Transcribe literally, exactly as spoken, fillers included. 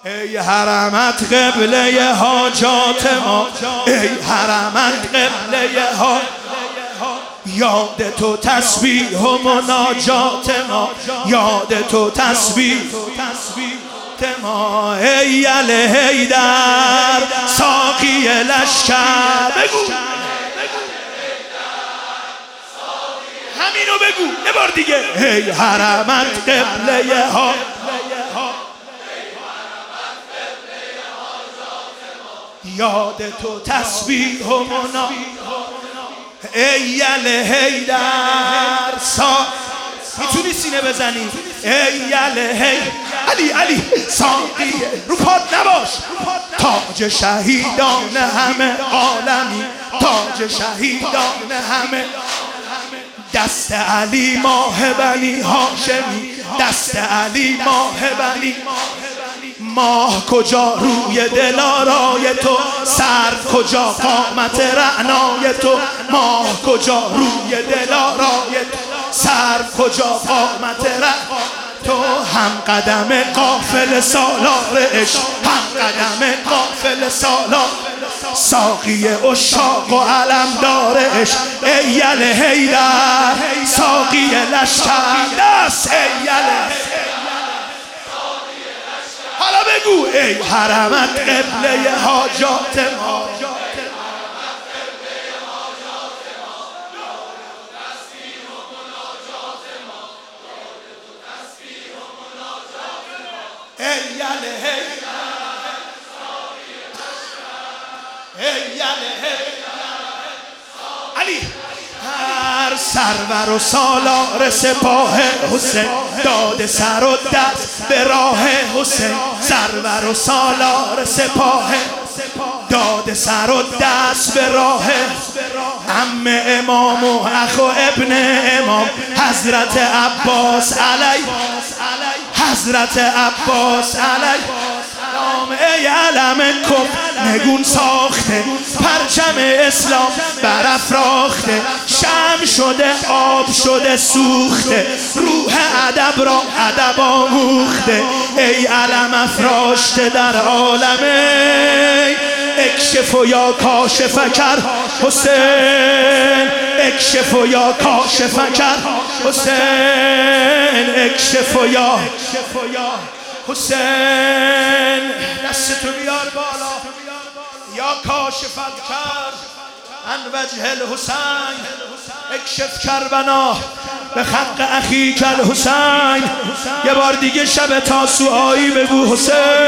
ای حرمت قبله حاجات ما، ای حرمت قبله ها، یاد تو تسبیح و مناجات ما، یاد تو تسبیح ما. ای علی حیدر ساقی لشکر، بگو همینو بگو یه بار دیگه. ای حرمت قبله ها، یاد تو تسبیح و منا. ای علی حیدر سا میتونی سینه بزنی. ای علی حیدر علی علی ساقی رو پاد نباش، تاج شهیدان همه عالمی، تاج شهیدان همه. دست علی ماه بنی هاشمی، دست علی ماه بنی. ماه کجا روی دلارای تو، سر کجا قامت رعنای تو. ماه کجا روی دلارای تو، سر کجا قامت رعنای تو. هم قدم قافل سالار عشق، هم قدم قافل سالار. ساقی عشاق و علمدار عشق، ای علی حیدر ساقی لشکر. دست ای علی، حالا بگو ای حرمت قبله حاجات ما، ای علی حیدر، ای علی علی. هر سرور و سالار سپاه حسین، داد سر و دست به راه حسین. سرور و سالار سپاه، داد سر و دست به راه. عم امام و اخ و ابن امام، حضرت عباس علی، حضرت عباس علی. ای علم کف نگون ساخته، پرچم اسلام برافراخته. شم شده آب شده سوخته، روح ادب را ادب آموخته. ای علم افراشته در عالمه، اکشف و یا کاشف کر حسین، اکشف و یا کاشف کر حسین، اکشف و یا حسین. دستتو بیار بالا، یا کاشف کر عن وجه الحسین، اکشف کربنا به حق اخیک الحسین. یه بار دیگه شب تاسوعایی بگو حسین.